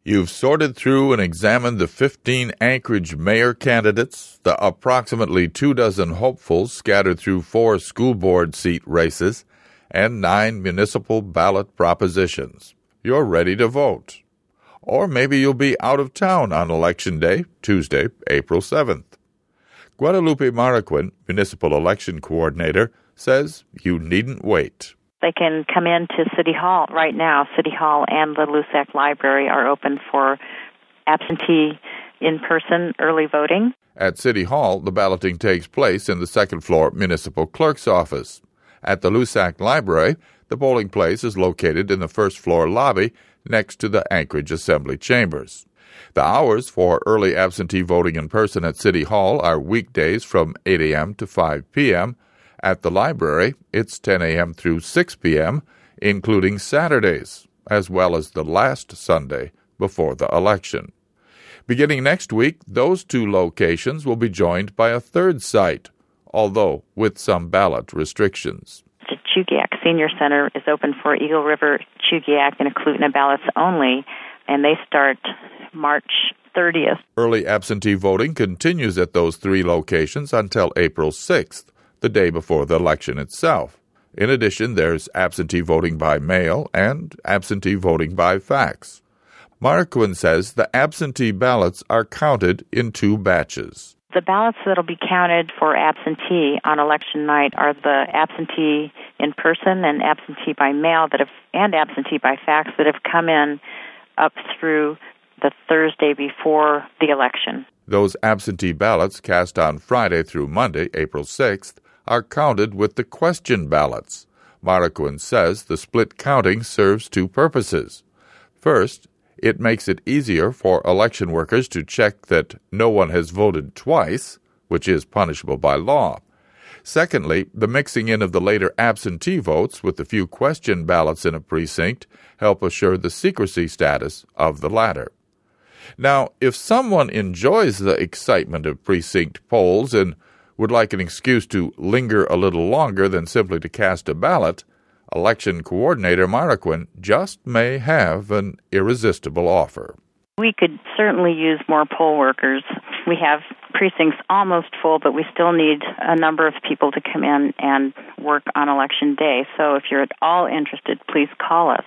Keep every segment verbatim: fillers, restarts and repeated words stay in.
You've sorted through and examined the fifteen Anchorage mayor candidates, the approximately two dozen hopefuls scattered through four school board seat races, and nine municipal ballot propositions. You're ready to vote. Or maybe you'll be out of town on Election Day, Tuesday, April seventh. Guadalupe Marroquin, Municipal Election Coordinator, says you needn't wait. They can come in to City Hall right now. City Hall and the Lusac Library are open for absentee in-person early voting. At City Hall, the balloting takes place in the second-floor municipal clerk's office. At the Lusac Library, the polling place is located in the first-floor lobby next to the Anchorage Assembly Chambers. The hours for early absentee voting in person at City Hall are weekdays from eight a.m. to five p.m., At the library, it's ten a.m. through six p.m., including Saturdays, as well as the last Sunday before the election. Beginning next week, those two locations will be joined by a third site, although with some ballot restrictions. The Chugiak Senior Center is open for Eagle River, Chugiak, and Eklutna ballots only, and they start March thirtieth. Early absentee voting continues at those three locations until April sixth. The day before the election itself. In addition, there's absentee voting by mail and absentee voting by fax. Marroquin says the absentee ballots are counted in two batches. The ballots that will be counted for absentee on election night are the absentee in person and absentee by mail that have, and absentee by fax that have come in up through the Thursday before the election. Those absentee ballots cast on Friday through Monday, April sixth, are counted with the question ballots. Marroquin says the split counting serves two purposes. First, it makes it easier for election workers to check that no one has voted twice, which is punishable by law. Secondly, the mixing in of the later absentee votes with the few question ballots in a precinct help assure the secrecy status of the latter. Now, if someone enjoys the excitement of precinct polls and would like an excuse to linger a little longer than simply to cast a ballot, Election Coordinator Marroquin just may have an irresistible offer. We could certainly use more poll workers. We have precincts almost full, but we still need a number of people to come in and work on Election Day. So if you're at all interested, please call us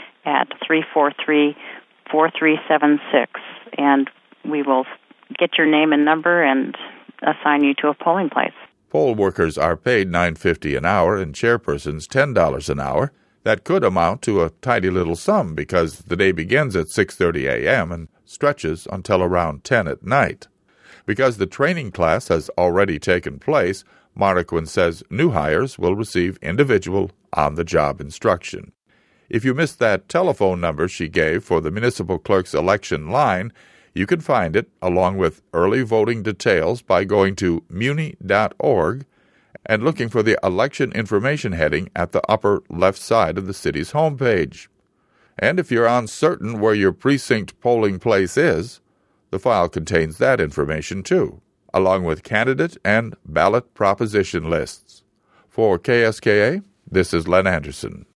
at three four three, four three seven six, and we will get your name and number and assign you to a polling place. Poll workers are paid nine dollars and fifty cents an hour and chairpersons ten dollars an hour. That could amount to a tidy little sum because the day begins at six thirty a.m. and stretches until around ten at night. Because the training class has already taken place, Marroquin says new hires will receive individual on-the-job instruction. If you missed that telephone number she gave for the municipal clerk's election line, you can find it, along with early voting details, by going to muni dot org and looking for the election information heading at the upper left side of the city's homepage. And if you're uncertain where your precinct polling place is, the file contains that information too, along with candidate and ballot proposition lists. For K S K A, this is Len Anderson.